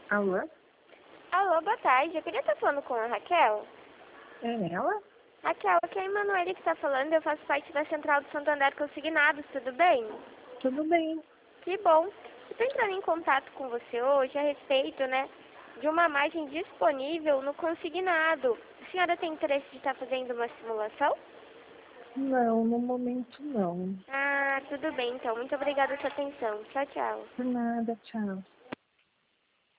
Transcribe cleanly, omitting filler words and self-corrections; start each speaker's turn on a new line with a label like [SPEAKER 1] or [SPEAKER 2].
[SPEAKER 1] Alô?
[SPEAKER 2] Alô, boa tarde. Eu queria estar falando com a Raquel.
[SPEAKER 1] É ela?
[SPEAKER 2] Raquel, aqui é a Emanuele que está falando. Eu faço parte da Central do Santander Consignados, tudo bem?
[SPEAKER 1] Tudo bem.
[SPEAKER 2] Que bom. Eu estou entrando em contato com você hoje a respeito, de uma margem disponível no consignado. A senhora tem interesse de estar fazendo uma simulação?
[SPEAKER 1] Não, no momento não.
[SPEAKER 2] Ah, tudo bem então. Muito obrigada pela sua atenção. Tchau, tchau.
[SPEAKER 1] Por nada, tchau.